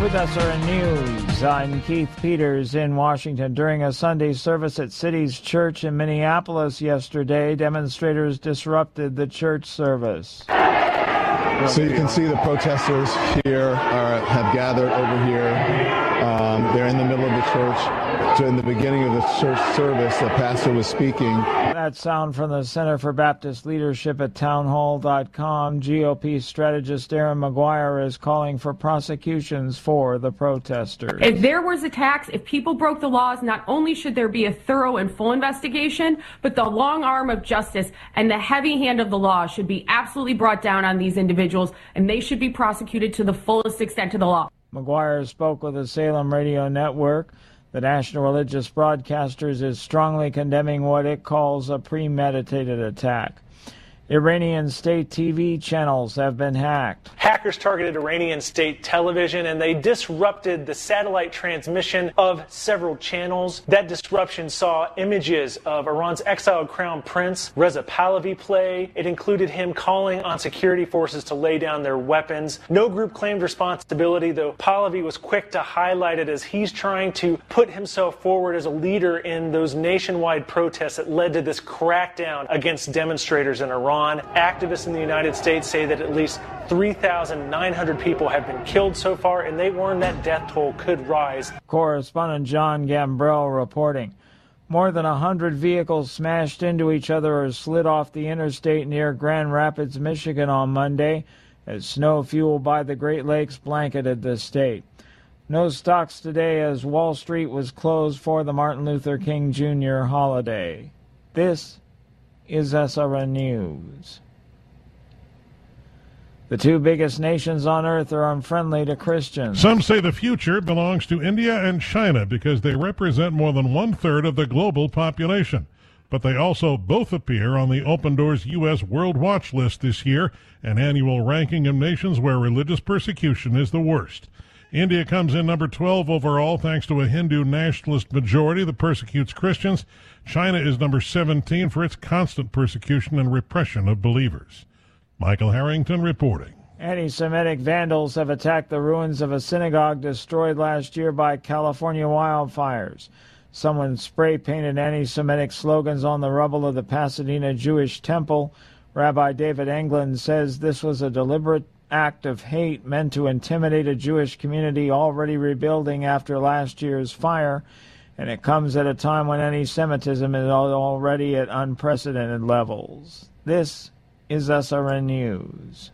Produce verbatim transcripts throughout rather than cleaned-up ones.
with S R N News. I'm Keith Peters in Washington. During a Sunday service at City's Church in Minneapolis yesterday, demonstrators disrupted the church service. So you can see the protesters here are, have gathered over here. Um, they're in the middle of the church. So in the beginning of the church service, the pastor was speaking. That sound from the Center for Baptist Leadership at townhall dot com. G O P strategist Aaron McGuire is calling for prosecutions for the protesters. If there was attacks, if people broke the laws, not only should there be a thorough and full investigation, but the long arm of justice and the heavy hand of the law should be absolutely brought down on these individuals, and they should be prosecuted to the fullest extent of the law. McGuire spoke with the Salem Radio Network. The National Religious Broadcasters is strongly condemning what it calls a premeditated attack. Iranian state T V channels have been hacked. Hackers targeted Iranian state television and they disrupted the satellite transmission of several channels. That disruption saw images of Iran's exiled crown prince, Reza Pahlavi, play. It included him calling on security forces to lay down their weapons. No group claimed responsibility, though Pahlavi was quick to highlight it as he's trying to put himself forward as a leader in those nationwide protests that led to this crackdown against demonstrators in Iran. Activists in the United States say that at least three thousand nine hundred people have been killed so far, and they warn that death toll could rise. Correspondent John Gambrell reporting. More than one hundred vehicles smashed into each other or slid off the interstate near Grand Rapids, Michigan on Monday, as snow fueled by the Great Lakes blanketed the state. No stocks today as Wall Street was closed for the Martin Luther King Junior holiday. This is S R N News. The two biggest nations on earth are unfriendly to Christians. Some say the future belongs to India and China because they represent more than one-third of the global population. But they also both appear on the Open Doors U S World Watch List this year, an annual ranking of nations where religious persecution is the worst. India comes in number twelve overall thanks to a Hindu nationalist majority that persecutes Christians. China is number seventeen for its constant persecution and repression of believers. Michael Harrington reporting. Anti-Semitic vandals have attacked the ruins of a synagogue destroyed last year by California wildfires. Someone spray-painted anti-Semitic slogans on the rubble of the Pasadena Jewish Temple. Rabbi David Englund says this was a deliberate act of hate meant to intimidate a Jewish community already rebuilding after last year's fire, and it comes at a time when anti-Semitism is already at unprecedented levels. This is S R N News.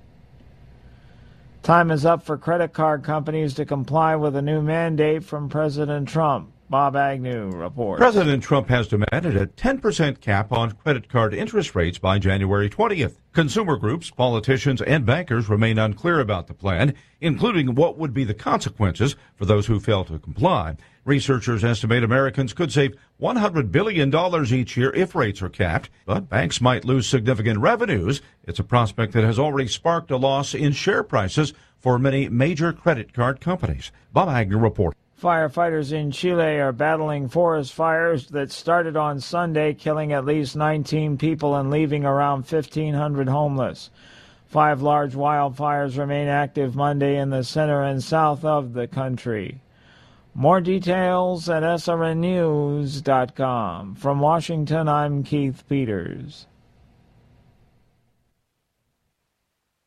Time is up for credit card companies to comply with a new mandate from President Trump. Bob Agnew reports. President Trump has demanded a ten percent cap on credit card interest rates by January twentieth. Consumer groups, politicians, and bankers remain unclear about the plan, including what would be the consequences for those who fail to comply. Researchers estimate Americans could save one hundred billion dollars each year if rates are capped, but banks might lose significant revenues. It's a prospect that has already sparked a loss in share prices for many major credit card companies. Bob Agnew reports. Firefighters in Chile are battling forest fires that started on Sunday, killing at least nineteen people and leaving around fifteen hundred homeless. Five large wildfires remain active Monday in the center and south of the country. More details at S R N news dot com. From Washington, I'm Keith Peters.